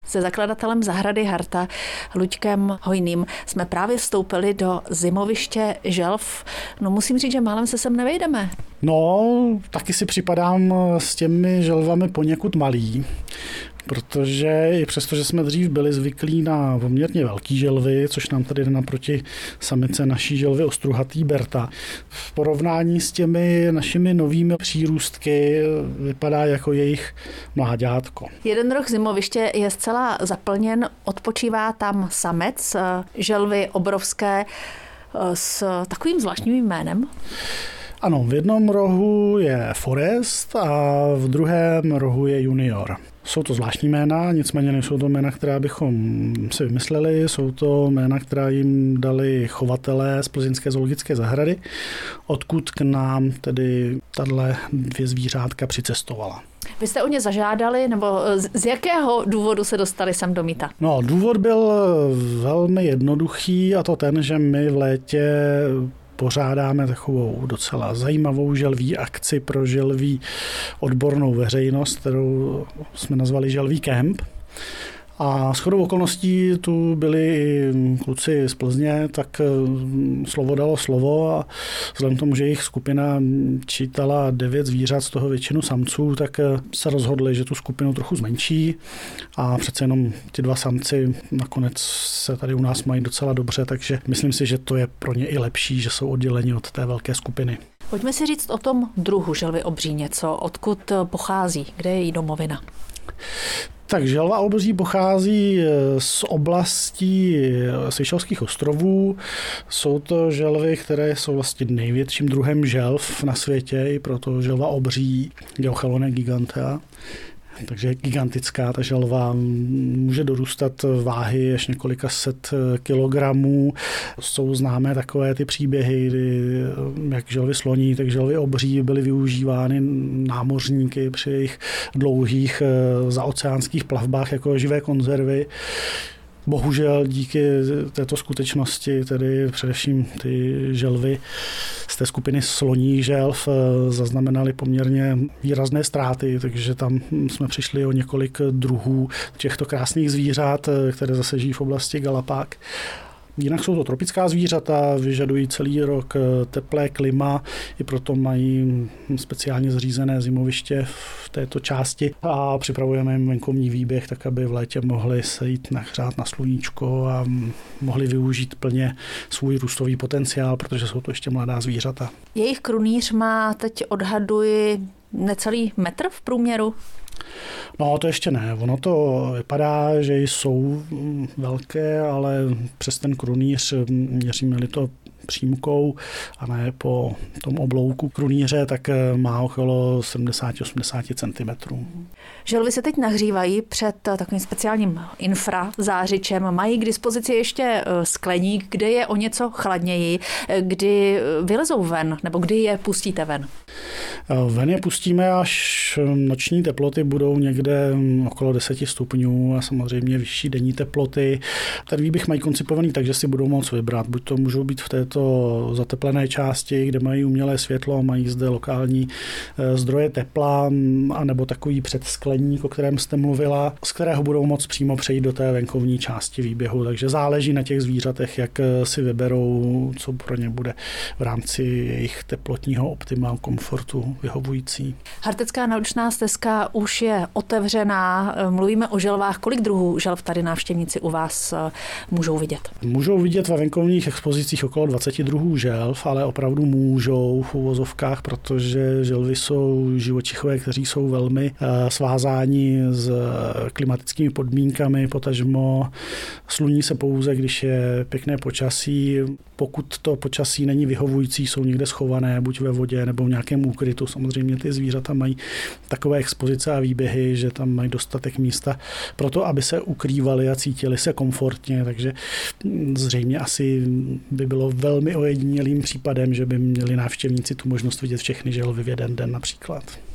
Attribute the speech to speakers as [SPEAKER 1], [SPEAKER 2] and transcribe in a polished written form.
[SPEAKER 1] Se zakladatelem zahrady Harta, Luďkem Hojným, jsme právě vstoupili do zimoviště želv. No musím říct, že málem se sem nevejdeme.
[SPEAKER 2] No, taky si připadám s těmi želvami poněkud malý, protože i přesto, že jsme dřív byli zvyklí na poměrně velký želvy, což nám tady jde naproti samice naší želvy ostruhatý Berta, v porovnání s těmi našimi novými přírůstky vypadá jako jejich mláďátko.
[SPEAKER 1] Jeden roh zimoviště je zcela zaplněn, odpočívá tam samec želvy obrovské s takovým zvláštním jménem.
[SPEAKER 2] Ano, v jednom rohu je Forest a v druhém rohu je Junior. Jsou to zvláštní jména, nicméně nejsou to jména, která bychom si vymysleli, jsou to jména, která jim dali chovatelé z Plzeňské zoologické zahrady, odkud k nám tedy tahle dvě zvířátka přicestovala.
[SPEAKER 1] Vy jste o ně zažádali, nebo z jakého důvodu se dostali sem do Mýta?
[SPEAKER 2] No, důvod byl velmi jednoduchý, a to ten, že my v létě pořádáme takovou docela zajímavou želví akci pro želví odbornou veřejnost, kterou jsme nazvali Želví kemp. A shodou okolností tu byli i kluci z Plzně, tak slovo dalo slovo a vzhledem k tomu, že jejich skupina čítala 9 zvířat, z toho většinu samců, tak se rozhodli, že tu skupinu trochu zmenší a přece jenom ti 2 samci nakonec se tady u nás mají docela dobře, takže myslím si, že to je pro ně i lepší, že jsou odděleni od té velké skupiny.
[SPEAKER 1] Pojďme si říct o tom druhu želvy obří něco, odkud pochází, kde je její domovina.
[SPEAKER 2] Tak želva obří pochází z oblastí Seychelských ostrovů. Jsou to želvy, které jsou vlastně největším druhem želv na světě, i proto želva obří, Geochelone gigantea. Takže gigantická ta želva, může dorůstat váhy až několika set kilogramů. Jsou známé takové ty příběhy, kdy jak želvy sloní, tak želvy obří byly využívány námořníky při jejich dlouhých zaoceánských plavbách jako živé konzervy. Bohužel díky této skutečnosti, tedy především ty želvy z té skupiny sloních želv zaznamenaly poměrně výrazné ztráty, takže tam jsme přišli o několik druhů těchto krásných zvířat, které zase žijí v oblasti Galapág. Jinak jsou to tropická zvířata, vyžadují celý rok teplé klima, i proto mají speciálně zřízené zimoviště v této části a připravujeme jim venkovní výběh, tak aby v létě mohli se jít nahřát na sluníčko a mohli využít plně svůj růstový potenciál, protože jsou to ještě mladá zvířata.
[SPEAKER 1] Jejich krunýř má, teď odhaduji, necelý metr v průměru?
[SPEAKER 2] No, to ještě ne. Ono to vypadá, že jsou velké, ale přes ten krunýř, měříme-li to přímkou a ne po tom oblouku krunýře, tak má okolo 70-80 cm.
[SPEAKER 1] Želvy se teď nahřívají před takovým speciálním infrazářičem. Mají k dispozici ještě skleník, kde je o něco chladněji, kdy vylezou ven, nebo kdy je pustíte ven?
[SPEAKER 2] Ven je pustíme, až noční teploty budou někde okolo 10 stupňů a samozřejmě vyšší denní teploty. Ten výběh mají koncipovaný tak, že si budou moct vybrat. Buď to můžou být v této zateplené části, kde mají umělé světlo, mají zde lokální zdroje tepla, anebo takový předskleník, o kterém jste mluvila, z kterého budou moct přímo přejít do té venkovní části výběhu. Takže záleží na těch zvířatech, jak si vyberou, co pro ně bude v rámci jejich teplotního optima komfortu vyhovující.
[SPEAKER 1] Hartecká naučná stezka už je otevřená. Mluvíme o želvách. Kolik druhů želv tady návštěvníci u vás můžou vidět?
[SPEAKER 2] Můžou vidět ve venkovních expozicích okolo 20 druhů želv, ale opravdu můžou v uvozovkách, protože želvy jsou živočichové, kteří jsou velmi svázáni s klimatickými podmínkami, potažmo sluní se pouze, když je pěkné počasí. Pokud to počasí není vyhovující, jsou někde schované, buď ve vodě nebo v nějakém úkrytu. Samozřejmě ty zvířata mají takové expozice a výběhy, že tam mají dostatek místa pro to, aby se ukrývali a cítili se komfortně, takže zřejmě asi by bylo velmi ojedinělým případem, že by měli návštěvníci tu možnost vidět všechny želvy v jeden den například.